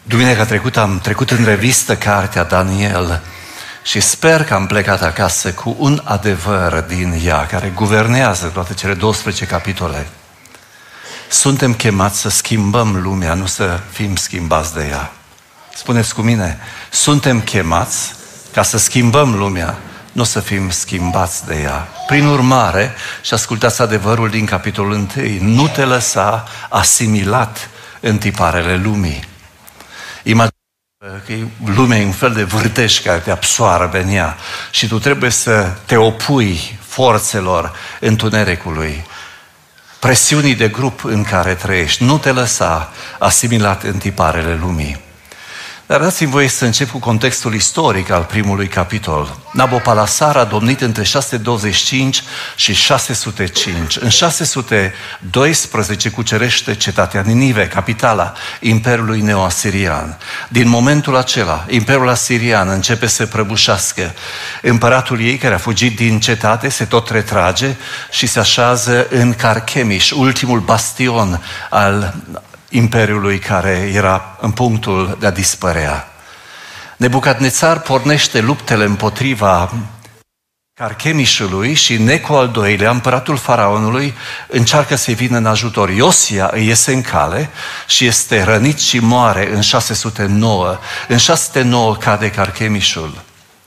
Duminica trecută am trecut în revistă cartea Daniel și sper că am plecat acasă cu un adevăr din ea care guvernează toate cele 12 capitole. Suntem chemați să schimbăm lumea, nu să fim schimbați de ea. Spuneți cu mine, suntem chemați ca să schimbăm lumea, nu să fim schimbați de ea. Prin urmare, și ascultați adevărul din capitolul 1, nu te lăsa asimilat în tiparele lumii. Imagine că lumea e un fel de vârtej care te absoarbe în ea și tu trebuie să te opui forțelor întunericului, presiunii de grup în care trăiești. Nu te lăsa asimilat în tiparele lumii. Dar dați-mi voie să încep cu contextul istoric al primului capitol. Nabopolassar a domnit între 625 și 605. În 612 cucerește cetatea Ninive, capitala Imperiului Neo-Asirian. Din momentul acela, Imperiul Asirian începe să prăbușească. Împăratul ei, care a fugit din cetate, se tot retrage și se așează în Carchemish, ultimul bastion al Imperiului care era în punctul de a dispărea. Nebucadnețar pornește luptele împotriva Carchemișului și Neco al II-lea, împăratul faraonului, încearcă să-i vină în ajutor. Iosia îi iese în cale și este rănit și moare în 609. În 609 cade Carchemișul.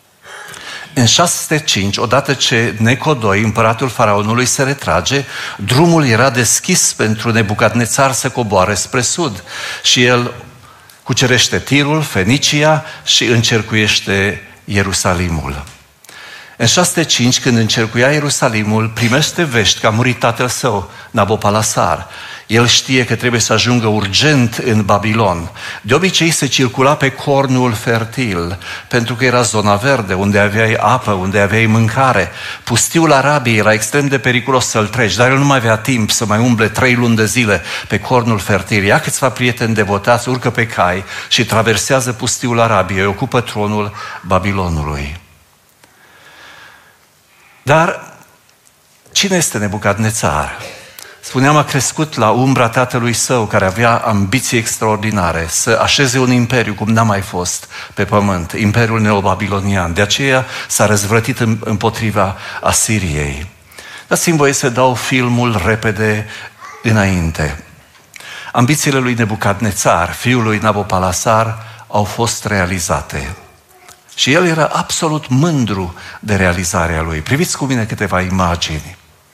În 605, odată ce Neco II, împăratul faraonului, se retrage, drumul era deschis pentru Nebucadnețar să coboare spre sud și el cucerește Tirul, Fenicia și încercuiește Ierusalimul. În 605, când încercuia Ierusalimul, primește vești că a murit tatăl său, Nabopolassar. El știe că trebuie să ajungă urgent în Babilon. De obicei se circula pe cornul fertil, pentru că era zona verde, unde aveai apă, unde aveai mâncare. Pustiul Arabiei era extrem de periculos să-l treci, dar el nu mai avea timp să mai umble 3 luni de zile pe cornul fertil. Ia câțiva prieteni devotați, urcă pe cai și traversează pustiul Arabiei, ocupă tronul Babilonului. Dar cine este Nebucadnețar? Spuneam, a crescut la umbra tatălui său, care avea ambiții extraordinare, să așeze un imperiu cum n-a mai fost pe pământ, imperiul neobabilonian. De aceea s-a răzvrătit împotriva Asiriei. Dați-mi voie să dau filmul repede înainte. Ambițiile lui Nebucadnețar, fiul lui Nabopolassar, au fost realizate. Și el era absolut mândru de realizarea lui. Priviți cu mine câteva imagini.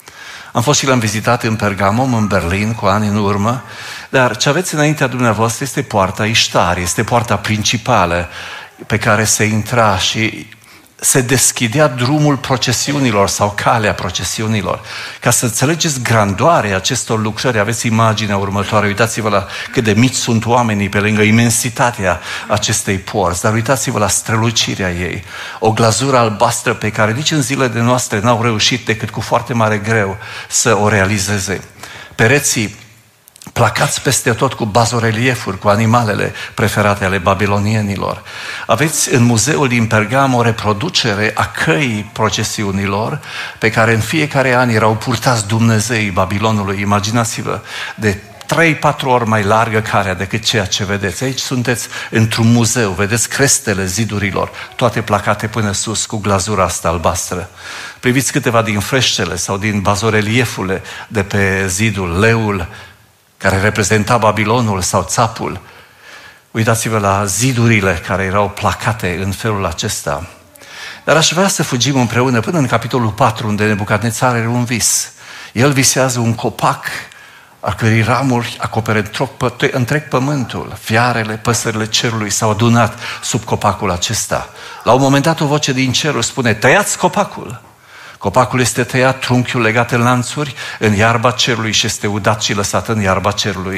Am fost și l-am vizitat în Pergamum, în Berlin, cu ani în urmă, dar ce aveți înaintea dumneavoastră este poarta Iștar, este poarta principală pe care se intra și se deschidea drumul procesiunilor sau calea procesiunilor. Ca să înțelegeți grandoarea acestor lucrări, aveți imaginea următoare, uitați-vă la cât de mici sunt oamenii pe lângă imensitatea acestei porți, dar uitați-vă la strălucirea ei. O glazură albastră pe care nici în zilele noastre n-au reușit decât cu foarte mare greu să o realizeze. Pereții placați peste tot cu bazoreliefuri, cu animalele preferate ale babilonienilor. Aveți în muzeul din Pergam o reproducere a căii procesiunilor pe care în fiecare an erau purtați Dumnezeii Babilonului. Imaginați-vă, de 3-4 ori mai largă carea decât ceea ce vedeți. Aici sunteți într-un muzeu, vedeți crestele zidurilor, toate placate până sus cu glazura asta albastră. Priviți câteva din freștele sau din bazoreliefurile de pe zidul, leul care reprezenta Babilonul sau țapul. Uitați-vă la zidurile care erau placate în felul acesta. Dar aș vrea să fugim împreună până în capitolul 4, unde Nebucadnețar are un vis. El visează un copac a cărei ramuri acopere întreg pământul. Fiarele, păsările cerului s-au adunat sub copacul acesta. La un moment dat o voce din cerul spune: tăiați copacul! Copacul este tăiat, trunchiul legat în lanțuri în iarba cerului și este udat și lăsat în iarba cerului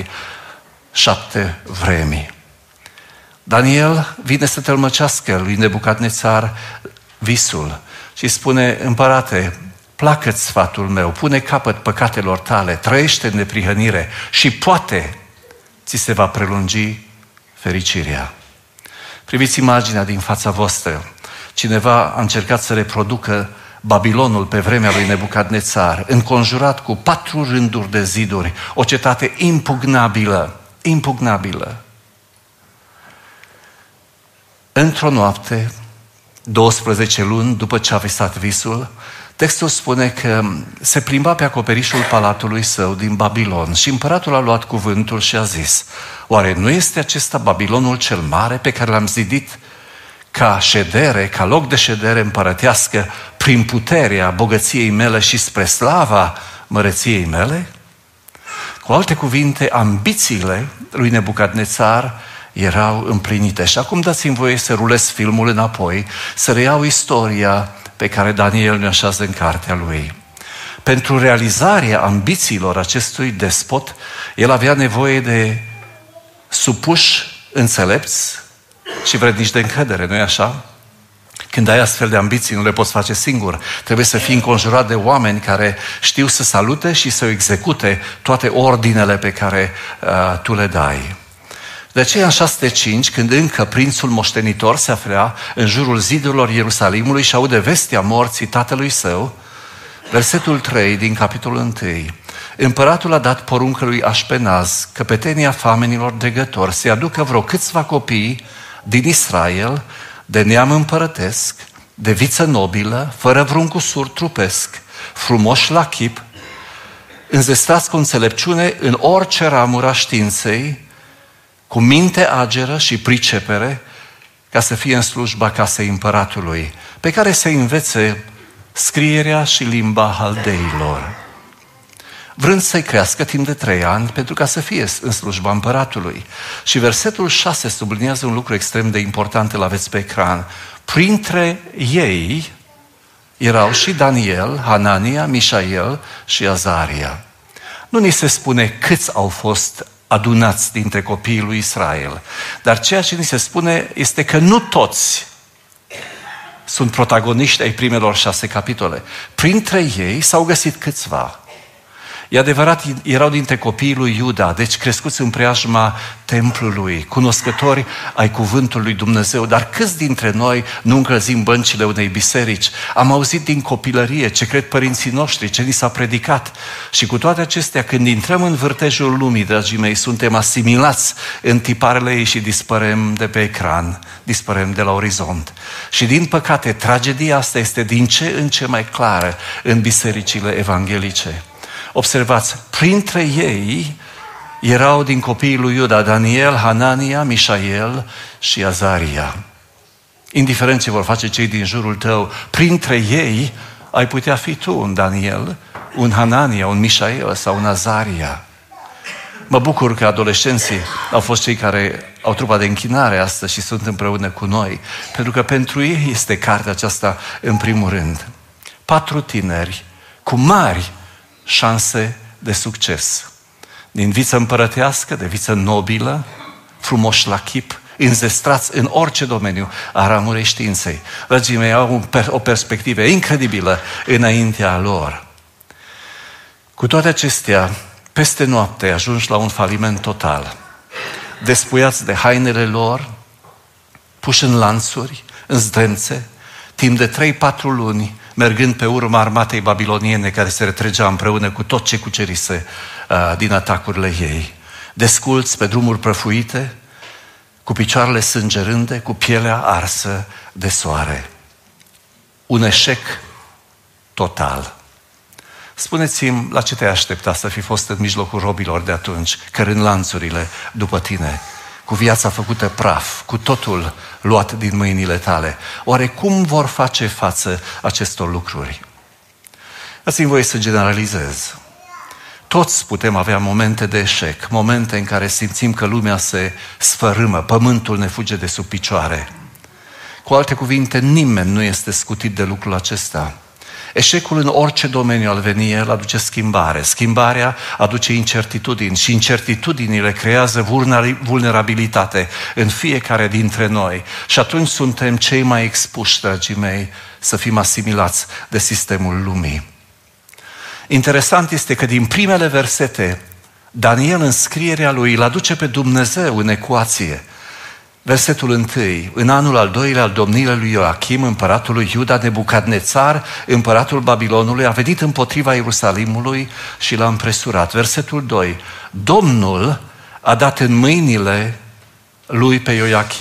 7 vremi. Daniel vine să tălmăcească lui Nebucadnețar visul și spune: împărate, placă-ți sfatul meu, pune capăt păcatelor tale, trăiește în neprihănire și poate ți se va prelungi fericirea. Priviți imaginea din fața voastră. Cineva a încercat să reproducă Babilonul pe vremea lui Nebucadnețar, înconjurat cu 4 rânduri de ziduri, o cetate impugnabilă. Într-o noapte, 12 luni după ce a visat visul, textul spune că se plimba pe acoperișul palatului său din Babilon și împăratul a luat cuvântul și a zis: oare nu este acesta Babilonul cel mare pe care l-am zidit ca ședere, ca loc de ședere împărătească prin puterea bogăției mele și spre slava măreției mele? Cu alte cuvinte, ambițiile lui Nebucadnețar erau împlinite. Și acum dați-mi voie să rulez filmul înapoi, să reiau istoria pe care Daniel ne așează în cartea lui. Pentru realizarea ambițiilor acestui despot, el avea nevoie de supuși înțelepți și vrednici de încredere, nu-i așa? Când ai astfel de ambiții, nu le poți face singur. Trebuie să fii înconjurat de oameni care știu să salute și să execute toate ordinele pe care tu le dai. De aceea, în 605, când încă prințul moștenitor se afla în jurul zidurilor Ierusalimului și aude vestea morții tatălui său, versetul 3 din capitolul 1, împăratul a dat poruncă lui Așpenaz, căpetenia famenilor dregători, să-i aducă vreo câțiva copii din Israel, de neam împărătesc, de viță nobilă, fără vreun cusur trupesc, frumoși la chip, înzestrați cu înțelepciune în orice ramură a științei, cu minte ageră și pricepere, ca să fie în slujba casei împăratului, pe care să învețe scrierea și limba haldeilor, vrând să-i crească timp de 3 ani, pentru ca să fie în slujba împăratului. Și versetul 6 subliniază un lucru extrem de important, îl aveți pe ecran. Printre ei erau și Daniel, Hanania, Mișael și Azaria. Nu ni se spune câți au fost adunați dintre copiii lui Israel, dar ceea ce ni se spune este că nu toți sunt protagoniști ai primelor 6 capitole. Printre ei s-au găsit câțiva. E adevărat, erau dintre copiii lui Iuda, deci crescuți în preajma templului, cunoscători ai cuvântului lui Dumnezeu, dar câți dintre noi nu încălzim băncile unei biserici? Am auzit din copilărie ce cred părinții noștri, ce ni s-a predicat. Și cu toate acestea, când intrăm în vârtejul lumii, dragii mei, suntem asimilați în tiparele ei și dispărem de pe ecran, dispărem de la orizont. Și din păcate, tragedia asta este din ce în ce mai clară în bisericile evanghelice. Observați, printre ei erau din copiii lui Iuda Daniel, Hanania, Mișael și Azaria. Indiferent ce vor face cei din jurul tău, printre ei ai putea fi tu un Daniel, un Hanania, un Mișael sau un Azaria. Mă bucur că adolescenții au fost cei care au trupa de închinare astăzi și sunt împreună cu noi, pentru că pentru ei este cartea aceasta în primul rând. 4 tineri cu mari șanse de succes. Din viță împărătească, de viță nobilă, frumoși la chip, înzestrați în orice domeniu a ramurei științei. Dragii mei, au o perspectivă incredibilă înaintea lor. Cu toate acestea, peste noapte ajungi la un faliment total. Despuiați de hainele lor, puși în lanțuri, în zdrențe, timp de 3-4 luni, mergând pe urma armatei babiloniene care se retrăgea împreună cu tot ce cucerise din atacurile ei. Desculți pe drumuri prăfuite, cu picioarele sângerânde, cu pielea arsă de soare. Un eșec total. Spuneți-mi, la ce te-ai aștepta să fi fost în mijlocul robilor de atunci, cărând lanțurile după tine, cu viața făcută praf, cu totul luat din mâinile tale? Oare cum vor face față acestor lucruri? Dați-mi voie să generalizez. Toți putem avea momente de eșec, momente în care simțim că lumea se sfărâmă, pământul ne fuge de sub picioare. Cu alte cuvinte, nimeni nu este scutit de lucrul acesta. Eșecul în orice domeniu al veniei, el aduce schimbare. Schimbarea aduce incertitudini și incertitudinile creează vulnerabilitate în fiecare dintre noi. Și atunci suntem cei mai expuși, dragii mei, să fim asimilați de sistemul lumii. Interesant este că din primele versete, Daniel în scrierea lui îl aduce pe Dumnezeu în ecuație. Versetul 1. În anul al 2-lea al domniei lui Ioachim, împăratul lui Iuda, Nebucadnețar, împăratul Babilonului, a venit împotriva Ierusalimului și l-a împresurat. Versetul 2. Domnul a dat în mâinile lui pe Ioachim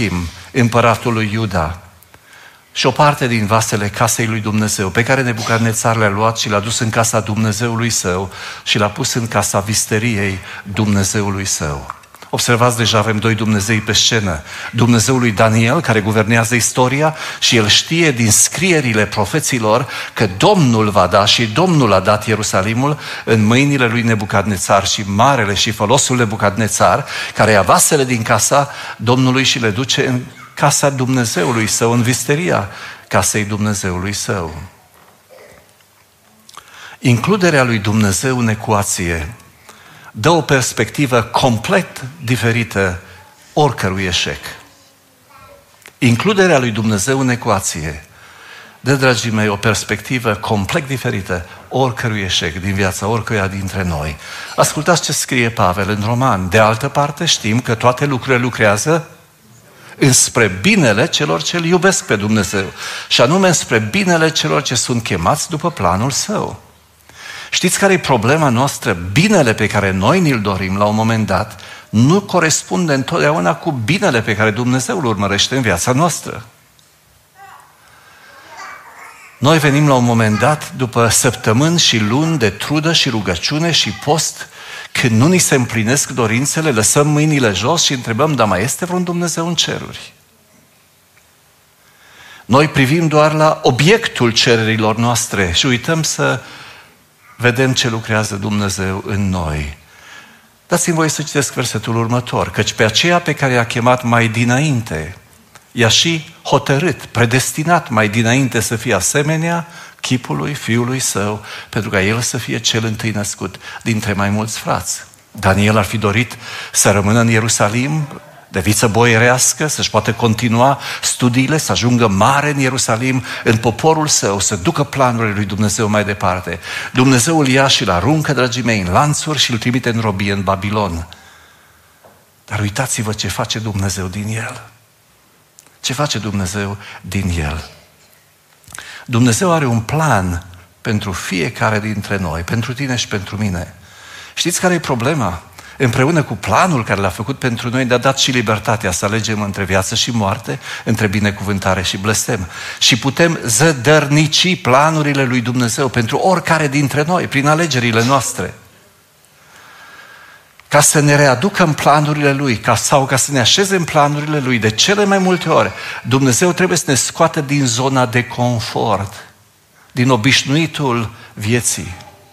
împăratul lui Iuda, și o parte din vasele casei lui Dumnezeu, pe care Nebucadnețar le-a luat și le-a dus în casa Dumnezeului său și l-a pus în casa visteriei Dumnezeului său. Observați, deja avem doi Dumnezei pe scenă. Dumnezeul lui Daniel, care guvernează istoria, și el știe din scrierile profeților că Domnul va da, și Domnul a dat Ierusalimul în mâinile lui Nebucadnețar, și marele și folosul Nebucadnețar, care ia vasele din casa Domnului și le duce în casa Dumnezeului său, în visteria casei Dumnezeului său. Includerea lui Dumnezeu în ecuație dă o perspectivă complet diferită oricărui eșec. Includerea lui Dumnezeu în ecuație dă, dragii mei, o perspectivă complet diferită oricărui eșec din viața oricăia dintre noi. Ascultați ce scrie Pavel în Roman. De altă parte, știm că toate lucrurile lucrează înspre binele celor ce îl iubesc pe Dumnezeu, și anume înspre binele celor ce sunt chemați după planul său. Știți care e problema noastră? Binele pe care noi ni-l dorim la un moment dat nu corespunde întotdeauna cu binele pe care Dumnezeu îl urmărește în viața noastră. Noi venim la un moment dat, după săptămâni și luni de trudă și rugăciune și post, când nu ni se împlinesc dorințele, lăsăm mâinile jos și întrebăm, dar mai este vreun Dumnezeu în ceruri? Noi privim doar la obiectul cererilor noastre și uităm să vedem ce lucrează Dumnezeu în noi. Dați-mi voie să citesc versetul următor. Căci pe aceea pe care i-a chemat mai dinainte, i-a și hotărât, predestinat mai dinainte să fie asemenea chipului Fiului Său, pentru ca El să fie cel întâi născut dintre mai mulți frați. Daniel ar fi dorit să rămână în Ierusalim, de viță boierească, să-și poată continua studiile, să ajungă mare în Ierusalim, în poporul său, să ducă planurile lui Dumnezeu mai departe. Dumnezeu îl ia și îl aruncă, dragii mei, în lanțuri și îl trimite în robie în Babilon. Dar uitați-vă ce face Dumnezeu din el. Ce face Dumnezeu din el? Dumnezeu are un plan pentru fiecare dintre noi, pentru tine și pentru mine. Știți care e problema? Împreună cu planul care l-a făcut pentru noi, ne-a dat și libertatea să alegem între viață și moarte, între binecuvântare și blestem. Și putem zădărnici planurile lui Dumnezeu pentru oricare dintre noi, prin alegerile noastre. Ca să ne readucă în planurile Lui, sau ca să ne așeze în planurile Lui, de cele mai multe ori, Dumnezeu trebuie să ne scoată din zona de confort, din obișnuitul vieții.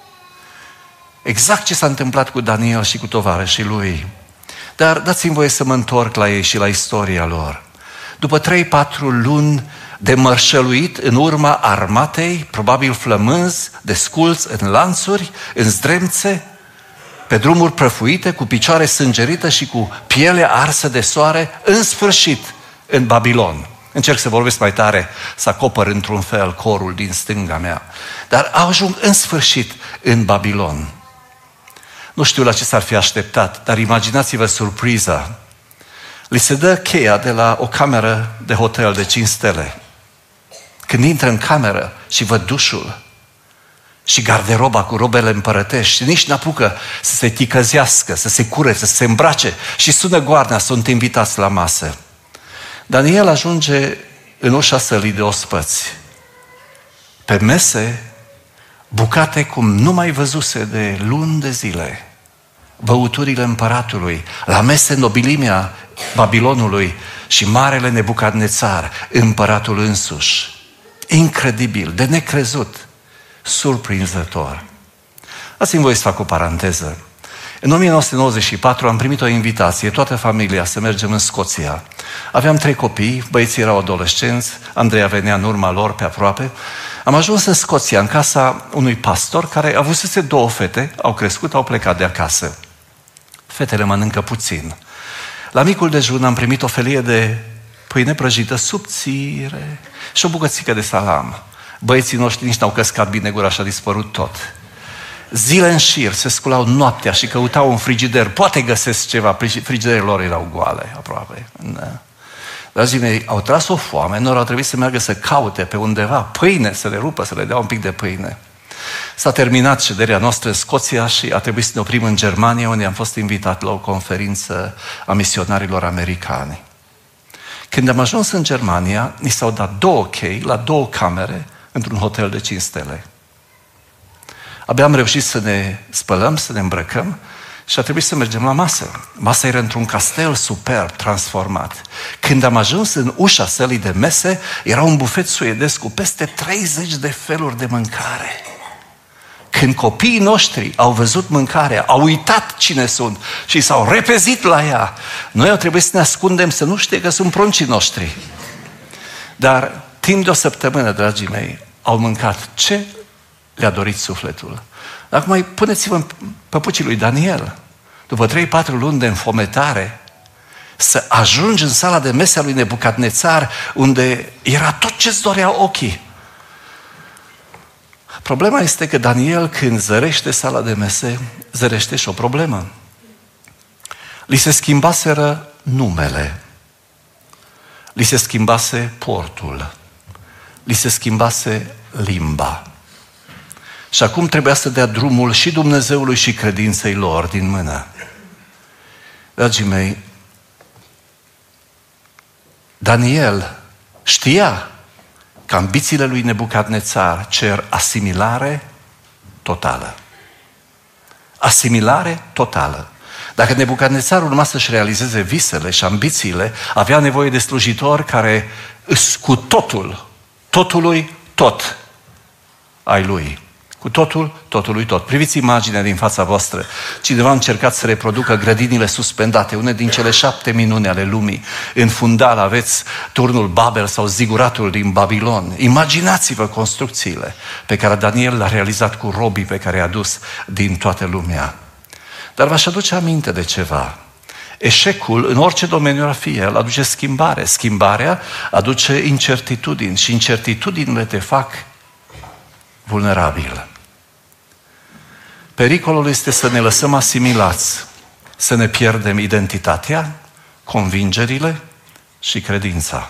Exact ce s-a întâmplat cu Daniel și cu tovarășii lui. Dar dați-mi voie să mă întorc la ei și la istoria lor. După 3-4 luni de mărșăluit în urma armatei, probabil flămânzi, desculți în lanțuri, în zdremțe, pe drumuri prăfuite, cu picioare sângerite și cu piele arsă de soare, în sfârșit în Babilon. Încerc să vorbesc mai tare, să acopăr într-un fel corul din stânga mea. Dar au ajuns în sfârșit în Babilon. Nu știu la ce s-ar fi așteptat, dar imaginați-vă surpriza. Li se dă cheia de la o cameră de hotel de 5 stele. Când intră în cameră și văd dușul și garderoba cu robele împărătești, nici n-apucă să se ticăzească, să se curețe, să se îmbrace, și sună goarnea, sunt invitați la masă. Daniel ajunge în ușa sălii de ospăți. Pe mese, bucate cum nu mai văzuse de luni de zile, băuturile împăratului, la mese nobilimea Babilonului și marele Nebucadnețar, împăratul însuși. Incredibil, de necrezut, surprinzător. Dați-mi voie să fac o paranteză. În 1994 am primit o invitație, toată familia, să mergem în Scoția. Aveam 3 copii, băieții erau adolescenți, Andreea venea în urma lor pe aproape. Am ajuns în Scoția, în casa unui pastor care avusese 2 fete, au crescut, au plecat de acasă. Fetele mănâncă puțin. La micul dejun am primit o felie de pâine prăjită subțire și o bucățică de salam. Băieții noștri nici n-au căscat bine gura și a dispărut tot. Zile în șir se sculau noaptea și căutau un frigider. Poate găsesc ceva, frigiderele lor erau goale aproape. Da. Dragii mei, au tras o foame, nor au trebuit să meargă să caute pe undeva pâine, să le rupă, să le dea un pic de pâine. S-a terminat șederea noastră în Scoția și a trebuit să ne oprim în Germania, unde am fost invitat la o conferință a misionarilor americani. Când am ajuns în Germania, ni s-au dat 2 chei la 2 camere într-un hotel de 5 stele. Abia am reușit să ne spălăm, să ne îmbrăcăm și a trebuit să mergem la masă. Masa era într-un castel superb, transformat. Când am ajuns în ușa sălii de mese, era un bufet suedez cu peste 30 de feluri de mâncare. Când copiii noștri au văzut mâncarea, au uitat cine sunt și s-au repezit la ea, noi au trebuit să ne ascundem să nu știe că sunt pruncii noștri. Dar timp de o săptămână, dragii mei, au mâncat ce le-a dorit sufletul. Acum puneți-vă în păpucii lui Daniel. După 3-4 luni de înfometare, să ajungi în sala de mese a lui Nebucadnețar, unde era tot ce-ți dorea ochii. Problema este că Daniel, când zărește sala de mese, zărește și o problemă. Li se schimbaseră numele, li se schimbase portul, li se schimbase limba. Și acum trebuia să dea drumul și Dumnezeului și credinței lor din mână. Dragii mei, Daniel știa că ambițiile lui Nebucadnețar cer asimilare totală. Asimilare totală. Dacă Nebucadnețar urma să-și realizeze visele și ambițiile, avea nevoie de slujitori care îs cu totul, totului tot ai lui. Cu totul, totului tot. Priviți imaginea din fața voastră. Cineva a încercat să reproducă grădinile suspendate, une din cele 7 minuni ale lumii. În fundal aveți turnul Babel sau ziguratul din Babilon. Imaginați-vă construcțiile pe care Daniel le-a realizat cu robii pe care i-a adus din toată lumea. Dar v-aș aduce aminte de ceva. Eșecul, în orice domeniu ar fi el, aduce schimbare. Schimbarea aduce incertitudini și incertitudinile te fac vulnerabil. Pericolul este să ne lăsăm asimilați, să ne pierdem identitatea, convingerile și credința.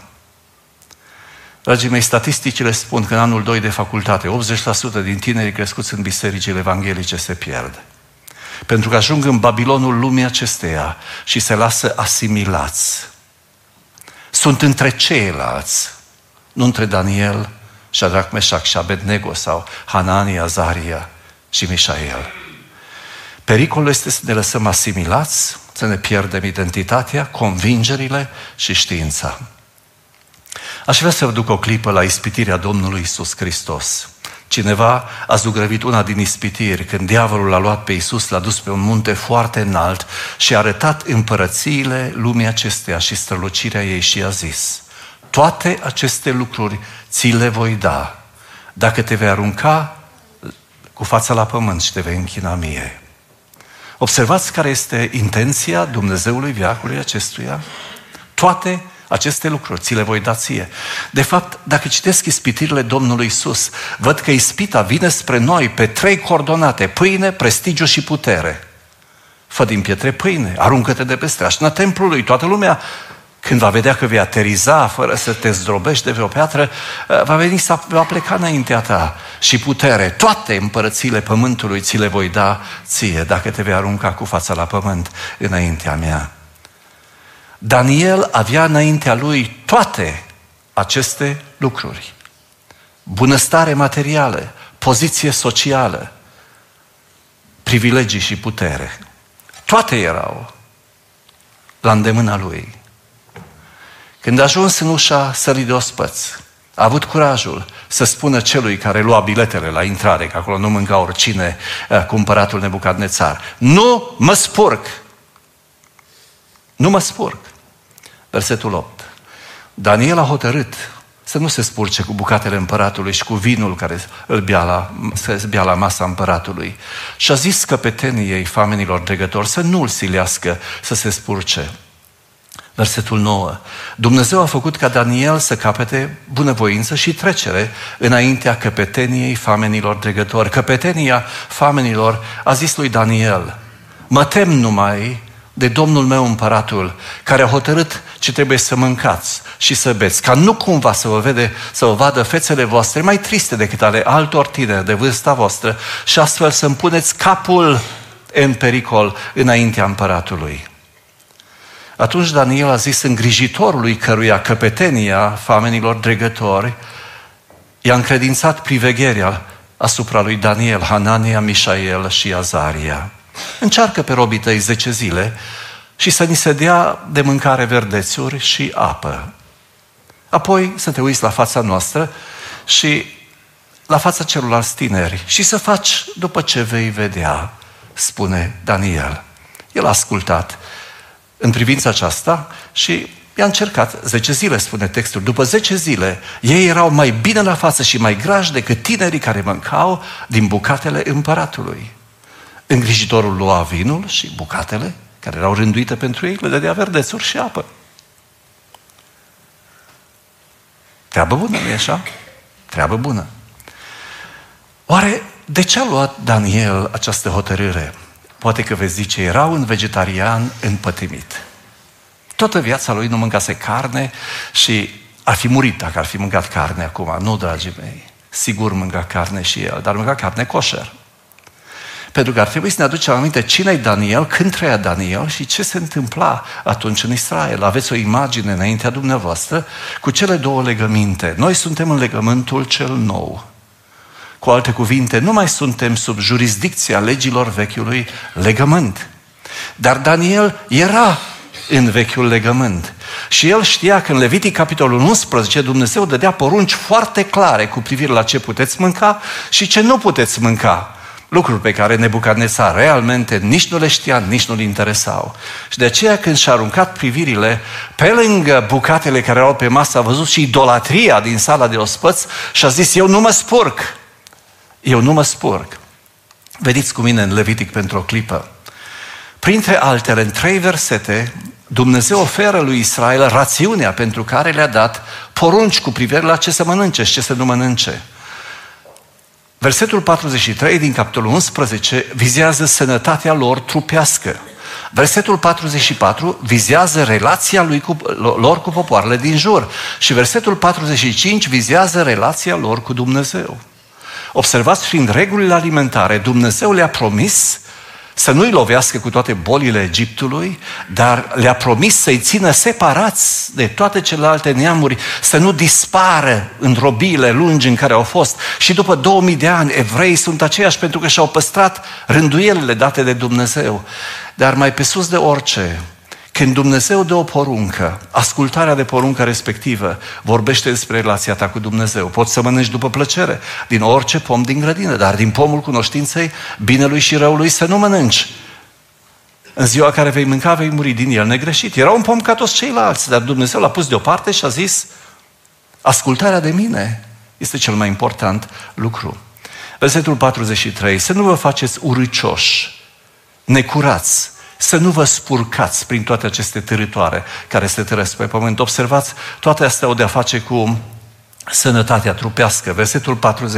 Dragii mei, statisticile spun că în anul 2 de facultate, 80% din tinerii crescuți în bisericile evanghelice se pierd. Pentru că ajung în Babilonul lumii acesteia și se lasă asimilați. Sunt între ceilalți, nu între Daniel, Șadrac, Meșac și Abednego sau Hanania, Azaria și Mișael. Pericolul este să ne lăsăm asimilați, să ne pierdem identitatea, convingerile și știința. Aș vrea să vă duc o clipă la ispitirea Domnului Iisus Hristos. Cineva a zugrăvit una din ispitiri când diavolul l-a luat pe Iisus, l-a dus pe un munte foarte înalt și a arătat împărățiile lumii acesteia și strălucirea ei și a zis: toate aceste lucruri ți le voi da dacă te vei arunca cu fața la pământ și te vei închina mie. Observați care este intenția Dumnezeului veacului acestuia? Toate aceste lucruri ți le voi da ție. De fapt, dacă citesc ispitirile Domnului Iisus, văd că ispita vine spre noi pe 3 coordonate: pâine, prestigiu și putere. Fă din pietre pâine, aruncă-te de pe streașina templului. Toată lumea, când va vedea că vei ateriza fără să te zdrobești de vreo piatră, va pleca înaintea ta. Și putere, toate împărățiile pământului ți le voi da ție dacă te vei arunca cu fața la pământ înaintea mea. Daniel avea înaintea lui toate aceste lucruri. Bunăstare materială, poziție socială, privilegii și putere. Toate erau la îndemâna lui. Când a ajuns în ușa sălii de ospăți, a avut curajul să spună celui care lua biletele la intrare, că acolo nu mânca oricine, cu împăratul Nebucadnețar: nu mă spurc! Nu mă spurc! Versetul 8. Daniel a hotărât să nu se spurce cu bucatele împăratului și cu vinul care se bea la masa împăratului. Și a zis căpeteniei famenilor dregători să nu-l silească să se spurce. Versetul 9. Dumnezeu a făcut ca Daniel să capete bunăvoință și trecere înaintea căpeteniei famenilor dregători. Căpetenia famenilor a zis lui Daniel: mă tem numai de Domnul meu împăratul, care a hotărât ce trebuie să mâncați și să beți, ca nu cumva să vă vadă fețele voastre mai triste decât ale altor tineri de vârsta voastră și astfel să-mi puneți capul în pericol înaintea împăratului. Atunci Daniel a zis îngrijitorului căruia căpetenia famenilor dregători i-a încredințat privegherea asupra lui Daniel, Hanania, Mișael și Azaria. Încearcă pe robii tăi 10 zile și să ni se dea de mâncare verdețuri și apă. Apoi să te uiți la fața noastră și la fața celorlalți tineri și să faci după ce vei vedea, spune Daniel. El a ascultat în privința aceasta și i-a încercat 10 zile, spune textul. După 10 zile, ei erau mai bine la față și mai grași decât tinerii care mâncau din bucatele împăratului. Îngrijitorul lua vinul și bucatele, care erau rânduite pentru ei, le dădea verdețuri și apă. Treabă bună, nu-i așa? Treabă bună. Oare de ce a luat Daniel această hotărâre? Poate că veți zice, era un vegetarian împătimit. Toată viața lui nu mâncase carne și ar fi murit dacă ar fi mâncat carne acum. Nu, dragii mei, sigur mânca carne și el, dar mânca carne kosher. Pentru că ar trebui să ne aducem aminte cine-i Daniel, când trăia Daniel și ce se întâmpla atunci în Israel. Aveți o imagine înaintea dumneavoastră cu cele două legăminte. Noi suntem în legământul cel nou. Cu alte cuvinte, nu mai suntem sub jurisdicția legilor vechiului legământ. Dar Daniel era în vechiul legământ. Și el știa că în Levitic, capitolul 11, Dumnezeu dădea porunci foarte clare cu privire la ce puteți mânca și ce nu puteți mânca. Lucruri pe care Nebucadnețar realmente nici nu le știa, nici nu le interesau. Și de aceea când și-a aruncat privirile pe lângă bucatele care erau pe masă, a văzut și idolatria din sala de ospăți și a zis, eu nu mă spurc. Eu nu mă spurc. Veniți cu mine în Levitic pentru o clipă. Printre altele, în 3 versete, Dumnezeu oferă lui Israel rațiunea pentru care le-a dat porunci cu privire la ce să mănânce și ce să nu mănânce. Versetul 43 din capitolul 11 vizează sănătatea lor trupească. Versetul 44 vizează relația lor cu popoarele din jur. Și versetul 45 vizează relația lor cu Dumnezeu. Observați, fiind regulile alimentare, Dumnezeu le-a promis să nu-i lovească cu toate bolile Egiptului, dar le-a promis să-i țină separați de toate celelalte neamuri, să nu dispară în robiile lungi în care au fost. Și după 2000 de ani, evreii sunt aceiași pentru că și-au păstrat rânduielile date de Dumnezeu. Dar mai pe sus de orice, când Dumnezeu dă o poruncă, ascultarea de poruncă respectivă vorbește despre relația ta cu Dumnezeu. Poți să mănânci după plăcere din orice pom din grădină, dar din pomul cunoștinței binelui și răului să nu mănânci. În ziua care vei mânca, vei muri din el negreșit. Era un pom ca toți ceilalți, dar Dumnezeu l-a pus deoparte și a zis, ascultarea de mine este cel mai important lucru. Versetul 43, să nu vă faceți urâcioși, necurați, să nu vă spurcați prin toate aceste târătoare care se târăsc pe pământ. Observați, toate astea au de-a face cu sănătatea trupească. Versetul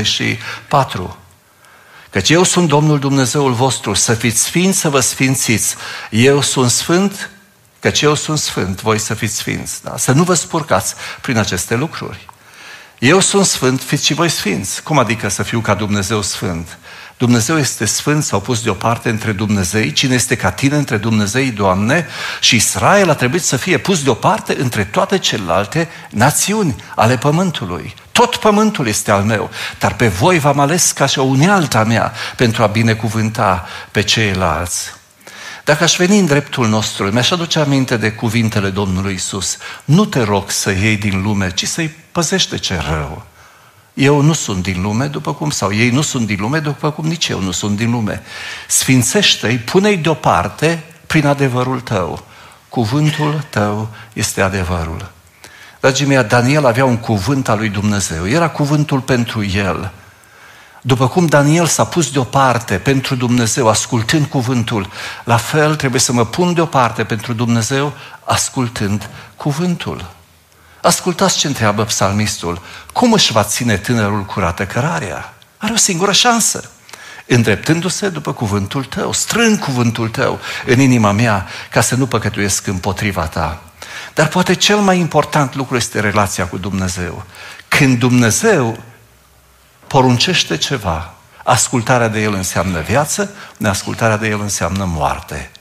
44. Căci eu sunt Domnul Dumnezeul vostru, să fiți sfinți, să vă sfințiți. Eu sunt sfânt, căci eu sunt sfânt, voi să fiți sfinți. Da? Să nu vă spurcați prin aceste lucruri. Eu sunt sfânt, fiți și voi sfinți. Cum adică să fiu ca Dumnezeu sfânt? Dumnezeu este sfânt, s-au pus deoparte între Dumnezei. Cine este ca tine între Dumnezei, Doamne? Și Israel a trebuit să fie pus deoparte între toate celelalte națiuni ale pământului. Tot pământul este al meu, dar pe voi v-am ales ca și o unealtă a mea pentru a binecuvânta pe ceilalți. Dacă aș veni în dreptul nostru, mi-aș aduce aminte de cuvintele Domnului Iisus. Nu te rog să iei din lume, ci să-i păzește ce rău. Eu nu sunt din lume, sau ei nu sunt din lume, după cum nici eu nu sunt din lume. Sfințește-i, pune-i deoparte prin adevărul tău. Cuvântul tău este adevărul. Dragii mei, Daniel avea un cuvânt al lui Dumnezeu. Era cuvântul pentru el. După cum Daniel s-a pus deoparte pentru Dumnezeu, ascultând cuvântul, la fel trebuie să mă pun deoparte pentru Dumnezeu, ascultând cuvântul. Ascultați ce întreabă psalmistul. Cum își va ține tânărul curată cărarea? Are o singură șansă. Îndreptându-se după cuvântul tău. Strâng cuvântul tău în inima mea ca să nu păcătuiesc împotriva ta. Dar poate cel mai important lucru este relația cu Dumnezeu. Când Dumnezeu poruncește ceva, ascultarea de El înseamnă viață, neascultarea de El înseamnă moarte.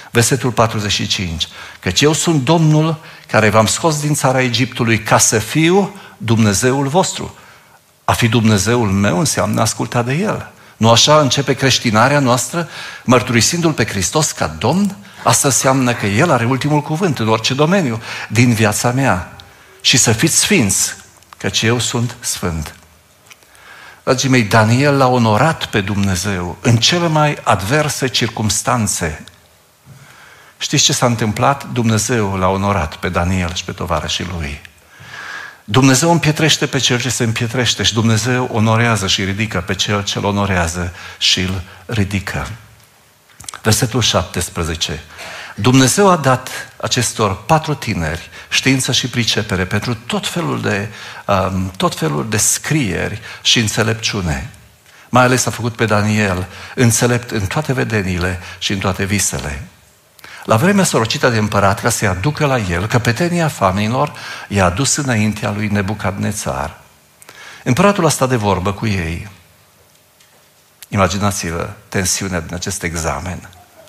Versetul 45. Căci eu sunt Domnul care v-am scos din țara Egiptului ca să fiu Dumnezeul vostru. A fi Dumnezeul meu înseamnă asculta de El. Nu așa începe creștinarea noastră, mărturisindu-L pe Hristos ca Domn? Asta înseamnă că El are ultimul cuvânt în orice domeniu din viața mea. Și să fiți sfinți, căci eu sunt sfânt. Dragii mei, Daniel l-a onorat pe Dumnezeu în cele mai adverse circumstanțe. Știți ce s-a întâmplat? Dumnezeu l-a onorat pe Daniel și pe tovarășii lui. Dumnezeu împietrește pe cel ce se împietrește și Dumnezeu onorează și ridică pe cel ce îl onorează și îl ridică. Versetul 17. Dumnezeu a dat acestor 4 tineri știință și pricepere pentru tot felul de scrieri și înțelepciune. Mai ales a făcut pe Daniel înțelept în toate vedeniile și în toate visele. La vremea sorocită de împărat, ca să-i aducă la el, căpetenia familiilor i-a adus înaintea lui Nebucadnețar. Împăratul a stat de vorbă cu ei. Imaginați-vă tensiunea din acest examen.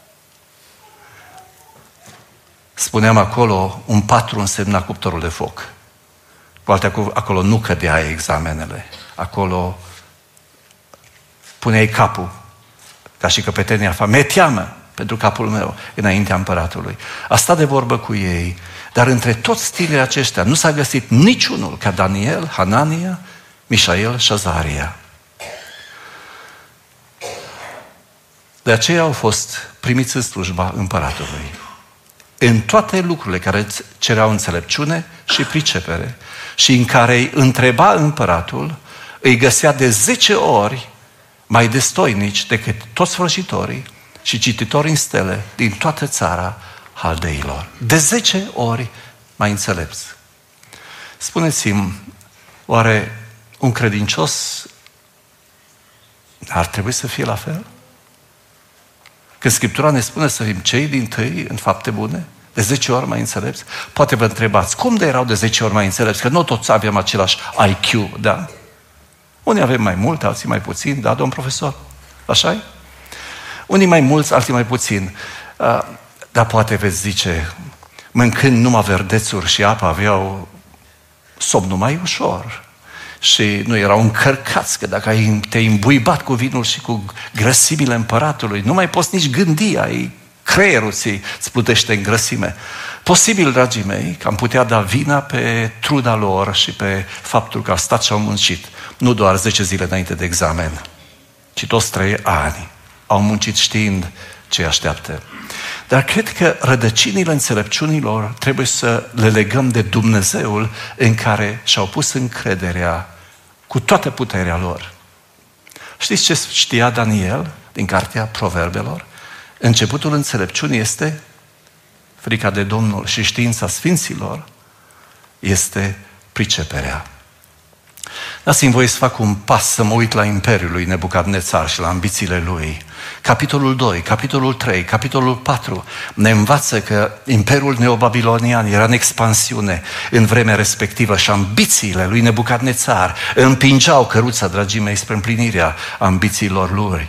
Spuneam acolo, un 4 însemna cuptorul de foc. Cu alte, acolo nu cădea examenele. Acolo puneai capul, ca și căpetenia familiei. Mi-e teamă pentru capul meu, înaintea împăratului. A stat de vorbă cu ei, dar între toți tinerii aceștia nu s-a găsit niciunul ca Daniel, Hanania, Mișael și Azaria. De aceea au fost primiți în slujba împăratului. În toate lucrurile care cereau înțelepciune și pricepere și în care îi întreba împăratul, îi găsea de 10 ori mai destoinici decât toți vrăjitorii și cititori în stele din toată țara haldeilor. De 10 ori mai înțelepți. Spuneți-mi, oare un credincios ar trebui să fie la fel? Când Scriptura ne spune să fim cei dintâi în fapte bune, de 10 ori mai înțelepți, poate vă întrebați, cum de erau de 10 ori mai înțelepți? Că nu toți avem același IQ, da? Unii avem mai mult, alții mai puțin, da, domn profesor? Așa-i? Unii mai mulți, alții mai puțin. Dar poate veți zice, mâncând numai verdețuri și apă, aveau somnul mai ușor. Și nu erau încărcați, că dacă te-ai imbuibat cu vinul și cu grăsimile împăratului, nu mai poți nici gândi, creierul îți plutește în grăsime. Posibil, dragii mei, că am putea da vina pe truda lor și pe faptul că au stat și au muncit. Nu doar 10 zile înainte de examen, ci toți 3 ani. Au muncit știind ce așteaptă. Dar cred că rădăcinile înțelepciunilor trebuie să le legăm de Dumnezeul în care și-au pus încrederea cu toată puterea lor. Știți ce știa Daniel din cartea Proverbelor? Începutul înțelepciunii este frica de Domnul și știința sfinților este priceperea. Dați-mi voie să fac un pas să mă uit la imperiul lui Nebucadnețar și la ambițiile lui. Capitolul 2, capitolul 3, capitolul 4 ne învață că imperiul neobabilonian era în expansiune în vremea respectivă și ambițiile lui Nebucadnețar împingeau căruța, dragii mei, spre împlinirea ambițiilor lui.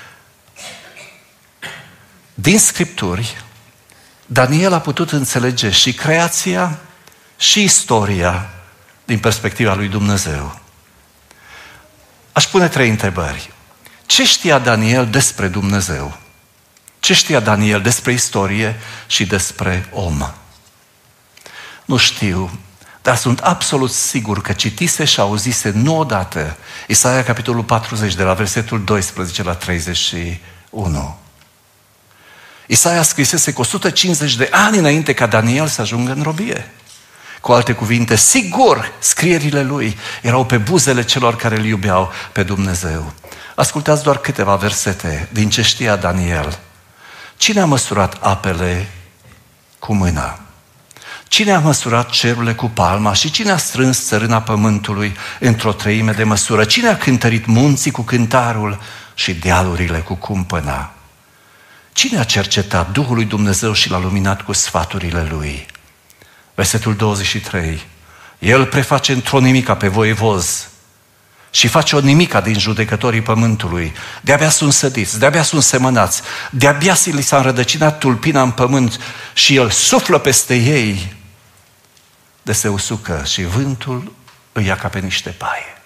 Din Scripturi, Daniel a putut înțelege și creația și istoria din perspectiva lui Dumnezeu. Aș pune 3 întrebări. Ce știa Daniel despre Dumnezeu? Ce știa Daniel despre istorie și despre om? Nu știu, dar sunt absolut sigur că citise și auzise nu odată Isaia capitolul 40 de la versetul 12 la 31. Isaia scrisese cu 150 de ani înainte ca Daniel să ajungă în robie. Cu alte cuvinte, sigur, scrierile lui erau pe buzele celor care îl iubeau pe Dumnezeu. Ascultați doar câteva versete din ce știa Daniel. Cine a măsurat apele cu mâna? Cine a măsurat cerurile cu palma și cine a strâns țărâna pământului într-o treime de măsură? Cine a cântărit munții cu cântarul și dealurile cu cumpăna? Cine a cercetat Duhul lui Dumnezeu și l-a luminat cu sfaturile lui? Versetul 23. El preface într-o nimica pe voievoz și face o nimica din judecătorii pământului. De-abia sunt sădiți, de-abia sunt semănați, de-abia li s-a înrădăcinat tulpina în pământ și el suflă peste ei, de se usucă și vântul îi ia ca pe niște paie.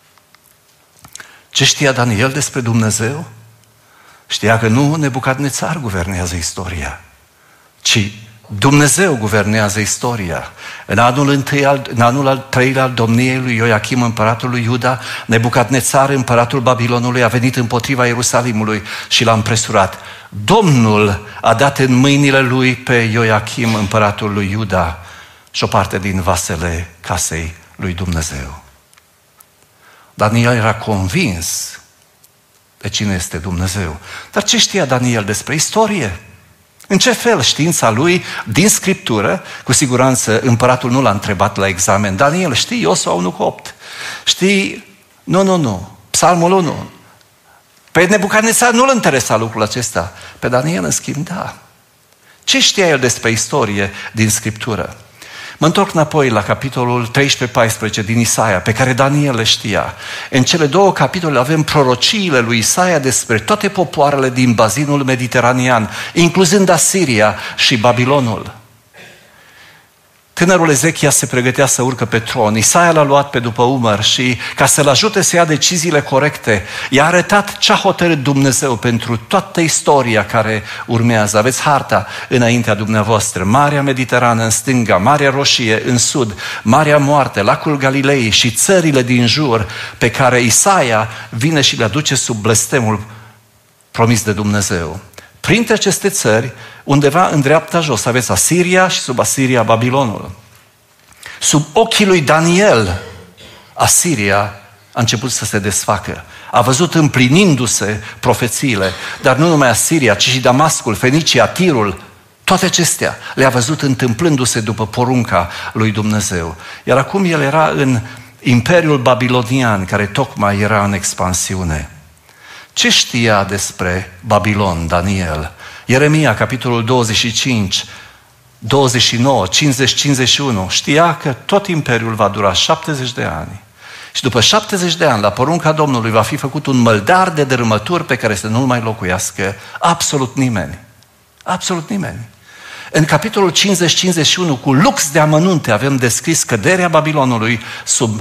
Ce știa Daniel despre Dumnezeu? Știa că nu Nebucadnețar guvernează istoria, ci Dumnezeu guvernează istoria. În anul al treilea al domniei lui Ioachim, împăratul lui Iuda, Nebucadnețar, împăratul Babilonului, a venit împotriva Ierusalimului și l-a împresurat. Domnul a dat în mâinile lui pe Ioachim, împăratul lui Iuda, și o parte din vasele casei lui Dumnezeu. Daniel era convins de cine este Dumnezeu. Dar ce știa Daniel despre istorie? În ce fel știința lui din Scriptură, cu siguranță împăratul nu l-a întrebat la examen, Daniel, știi Iosua 1:8? Știi? Nu. Psalmul 1. Pe Nebucadnețar nu-l interesa lucrul acesta. Pe Daniel, în schimb, da. Ce știa el despre istorie din Scriptură? Mă întorc înapoi la capitolul 13-14 din Isaia, pe care Daniel le știa. În cele două capitole avem prorociile lui Isaia despre toate popoarele din bazinul mediteranean, incluzând Asiria și Babilonul. Tânărul Ezechia se pregătea să urcă pe tron. Isaia l-a luat pe după umăr și, ca să-l ajute să ia deciziile corecte, i-a arătat ce a hotărât Dumnezeu pentru toată istoria care urmează. Aveți harta înaintea dumneavoastră. Marea Mediterană în stânga, Marea Roșie în sud, Marea Moarte, Lacul Galilei și țările din jur, pe care Isaia vine și le aduce sub blestemul promis de Dumnezeu. Printre aceste țări, undeva în dreapta jos, aveți Asiria și sub Asiria Babilonul. Sub ochii lui Daniel, Asiria a început să se desfacă. A văzut împlinindu-se profețiile, dar nu numai Asiria, ci și Damascul, Fenicia, Tirul, toate acestea le-a văzut întâmplându-se după porunca lui Dumnezeu. Iar acum el era în Imperiul Babilonian, care tocmai era în expansiune. Ce știa despre Babilon, Daniel? Ieremia, capitolul 25, 29, 50, 51. Știa că tot imperiul va dura 70 de ani. Și după 70 de ani, la porunca Domnului, va fi făcut un măldar de dărâmături pe care să nu-l mai locuiască absolut nimeni. Absolut nimeni. În capitolul 50-51, cu lux de amănunte, avem descris căderea Babilonului sub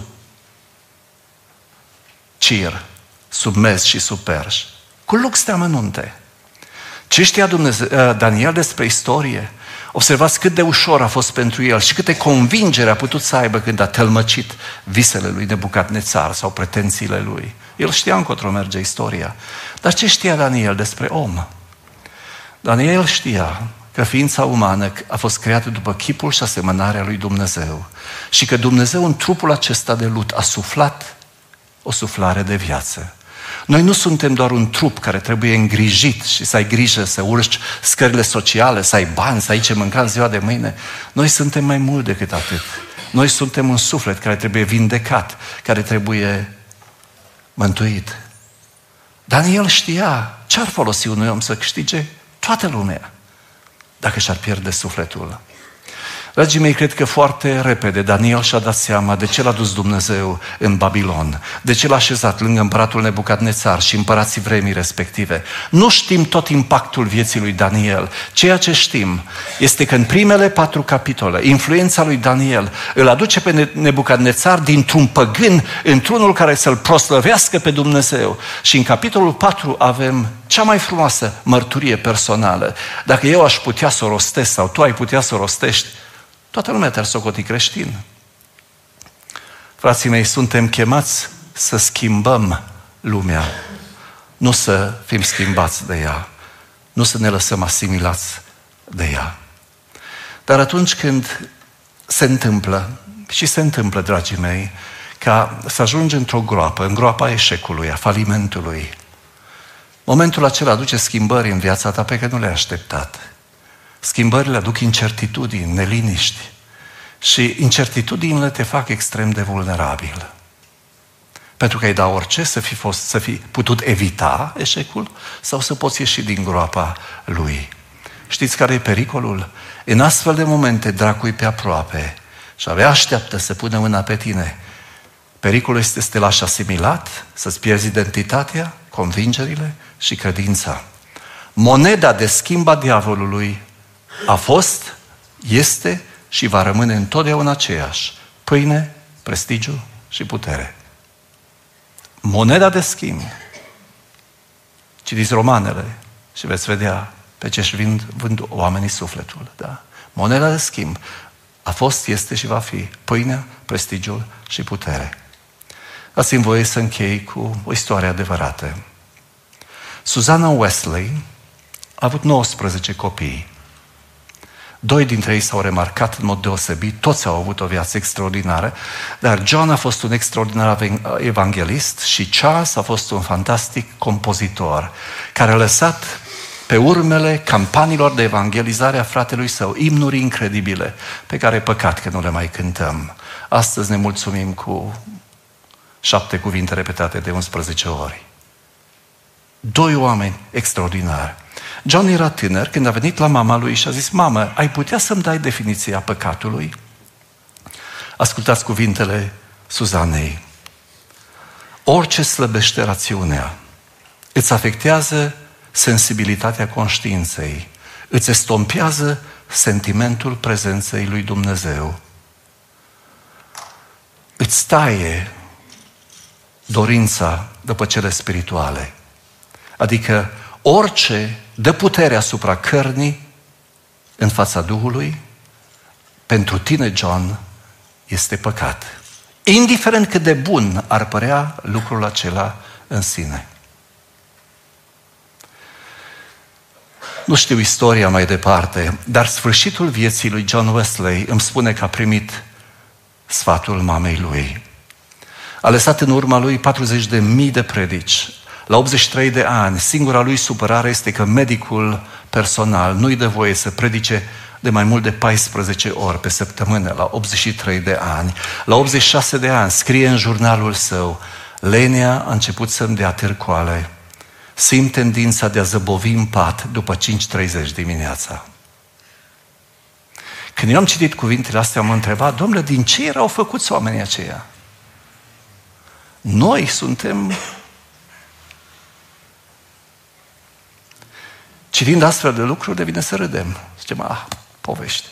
Cir, sub Mez și sub Perș. Cu lux de amănunte. Ce știa Daniel despre istorie? Observați cât de ușor a fost pentru el și câte convingere a putut să aibă când a tălmăcit visele lui Nebucadnețar sau pretențiile lui. El știa încotro merge istoria. Dar ce știa Daniel despre om? Daniel știa că ființa umană a fost creată după chipul și asemănarea lui Dumnezeu și că Dumnezeu în trupul acesta de lut a suflat o suflare de viață. Noi nu suntem doar un trup care trebuie îngrijit și să ai grijă să urci scările sociale, să ai bani, să ai ce mânca în ziua de mâine. Noi suntem mai mult decât atât. Noi suntem un suflet care trebuie vindecat, care trebuie mântuit. Daniel știa ce ar folosi unui om să câștige toată lumea dacă și-ar pierde sufletul. Dragii mei, cred că foarte repede Daniel și-a dat seama de ce l-a dus Dumnezeu în Babilon, de ce l-a așezat lângă împăratul Nebucadnețar și împărații vremii respective. Nu știm tot impactul vieții lui Daniel. Ceea ce știm este că în primele 4 capitole, influența lui Daniel îl aduce pe Nebucadnețar dintr-un păgân într-unul care să-l proslăvească pe Dumnezeu. Și în capitolul 4 avem cea mai frumoasă mărturie personală. Dacă eu aș putea să o rostesc sau tu ai putea să o rostești, toată lumea te-ar socoti creștin. Frații mei, suntem chemați să schimbăm lumea, nu să fim schimbați de ea, nu să ne lăsăm asimilați de ea. Dar atunci când se întâmplă, și se întâmplă, dragii mei, ca să ajungi într-o groapă, în groapa eșecului, a falimentului, momentul acela aduce schimbări în viața ta pe care nu le-ai așteptat. Schimbările aduc incertitudini, neliniști și incertitudinile te fac extrem de vulnerabil. Pentru că ai da orice să fi putut evita eșecul sau să poți ieși din groapa lui. Știți care e pericolul? În astfel de momente dracul pe aproape și abia așteaptă să pună mâna pe tine Pericolul este să te lași asimilat, să-ți pierzi identitatea, convingerile și credința. Moneda de schimb a diavolului a fost, este și va rămâne întotdeauna aceeași. Pâine, prestigiu și putere. Moneda de schimb. Citiți Romanele și veți vedea pe ce își vând oamenii sufletul. Da? Moneda de schimb a fost, este și va fi pâinea, prestigiul și putere. Dați-mi voie să închei cu o istorie adevărată. Susanna Wesley a avut 19 copii. 2 dintre ei s-au remarcat în mod deosebit, toți au avut o viață extraordinară, dar John a fost un extraordinar evanghelist și Charles a fost un fantastic compozitor, care a lăsat pe urmele campaniilor de evangelizare a fratelui său imnuri incredibile, pe care păcat că nu le mai cântăm. Astăzi ne mulțumim cu 7 cuvinte repetate de 11 ori. 2 oameni extraordinari. John era tânăr când a venit la mama lui și a zis: mamă, ai putea să-mi dai definiția păcatului? Ascultați cuvintele Suzanei. Orice slăbește rațiunea, îți afectează sensibilitatea conștiinței, îți estompează sentimentul prezenței lui Dumnezeu, îți taie dorința după cele spirituale. Adică orice dă putere asupra cărnii în fața Duhului, pentru tine, John, este păcat. Indiferent cât de bun ar părea lucrul acela în sine. Nu știu istoria mai departe, dar sfârșitul vieții lui John Wesley îmi spune că a primit sfatul mamei lui. A lăsat în urma lui 40.000 de predici. La 83 de ani, singura lui supărare este că medicul personal nu-i dă voie să predice de mai mult de 14 ori pe săptămână, la 83 de ani. La 86 de ani scrie în jurnalul său: lenea a început să-mi dea târcoale. Simt tendința de a zăbovi în pat după 5:30 dimineața. Când eu am citit cuvintele astea, m-am întrebat: domnule, din ce erau făcuți oamenii aceia? Noi suntem... Citind astfel de lucruri, devine să râdem. Zicem: povești.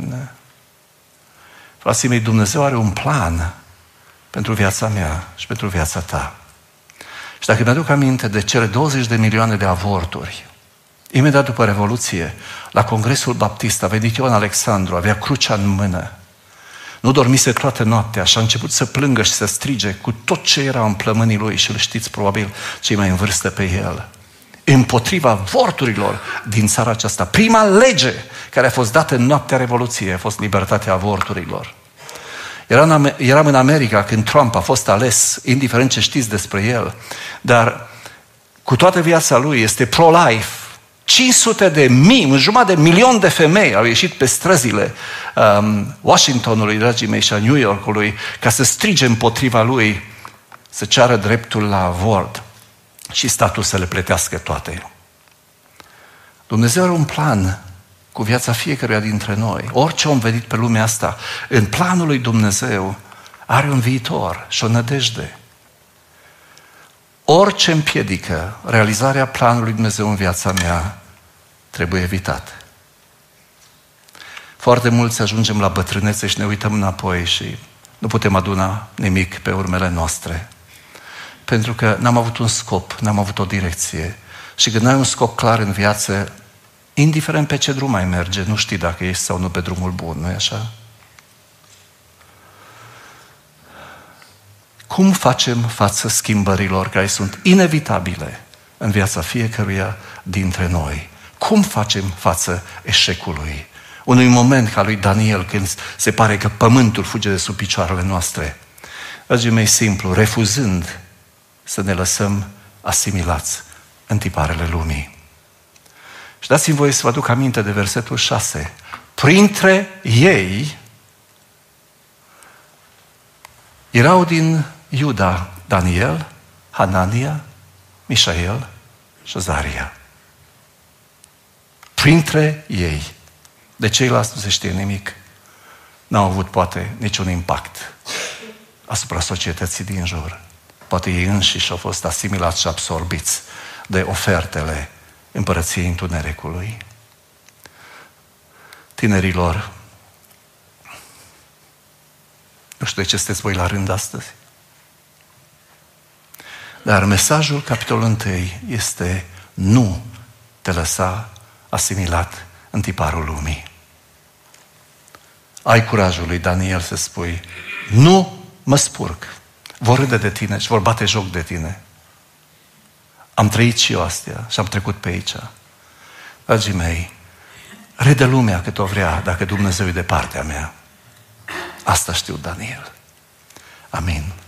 Frații mei, Dumnezeu are un plan pentru viața mea și pentru viața ta. Și dacă mi-aduc aminte de cele 20 de milioane de avorturi, imediat după Revoluție, la Congresul Baptist, a venit Ioan Alexandru, avea crucea în mână, nu dormise toată noaptea și a început să plângă și să strige cu tot ce era în plămânii lui, și îl știți probabil cei mai în vârstă pe el, împotriva avorturilor din țara aceasta. Prima lege care a fost dată în noaptea Revoluției a fost libertatea avorturilor. Eram în America când Trump a fost ales, indiferent ce știți despre el, dar cu toată viața lui este pro-life. 500.000 de femei au ieșit pe străzile Washingtonului, dragii mei, și a New Yorkului, ca să strige împotriva lui, să ceară dreptul la avort și statul să le plătească toate. Dumnezeu are un plan cu viața fiecăruia dintre noi. Orice om venit pe lumea asta, în planul lui Dumnezeu, are un viitor și o nădejde. Orice împiedică realizarea planului lui Dumnezeu în viața mea trebuie evitat. Foarte mulți ajungem la bătrânețe și ne uităm înapoi și nu putem aduna nimic pe urmele noastre. Pentru că n-am avut un scop, n-am avut o direcție. Și când n-ai un scop clar în viață, indiferent pe ce drum ai merge, nu știi dacă ești sau nu pe drumul bun, nu-i așa? Cum facem față schimbărilor care sunt inevitabile în viața fiecăruia dintre noi? Cum facem față eșecului? Unui moment ca lui Daniel, când se pare că pământul fuge de sub picioarele noastre. Dragii mei, simplu, refuzând să ne lăsăm asimilați în tiparele lumii. Și dați-mi voie să vă aduc aminte de versetul 6. Printre ei erau din Iuda Daniel, Hanania, Mișael și Azaria. Printre ei. De ceilalți nu se știe nimic. N-au avut poate niciun impact asupra societății din jur. Poate ei înșiși au fost asimilați și absorbiți de ofertele împărăției întunericului. Tinerilor, nu știu de ce sunteți voi la rând astăzi, dar mesajul capitolul 1 este: nu te lăsa asimilat în tiparul lumii. Ai curajul lui Daniel să spui: nu mă spurg. Vor râde de tine și vor bate joc de tine. Am trăit și eu astea și am trecut pe aici. Dragii mei, râde lumea cât o vrea dacă Dumnezeu e de partea mea. Asta știu Daniel. Amin.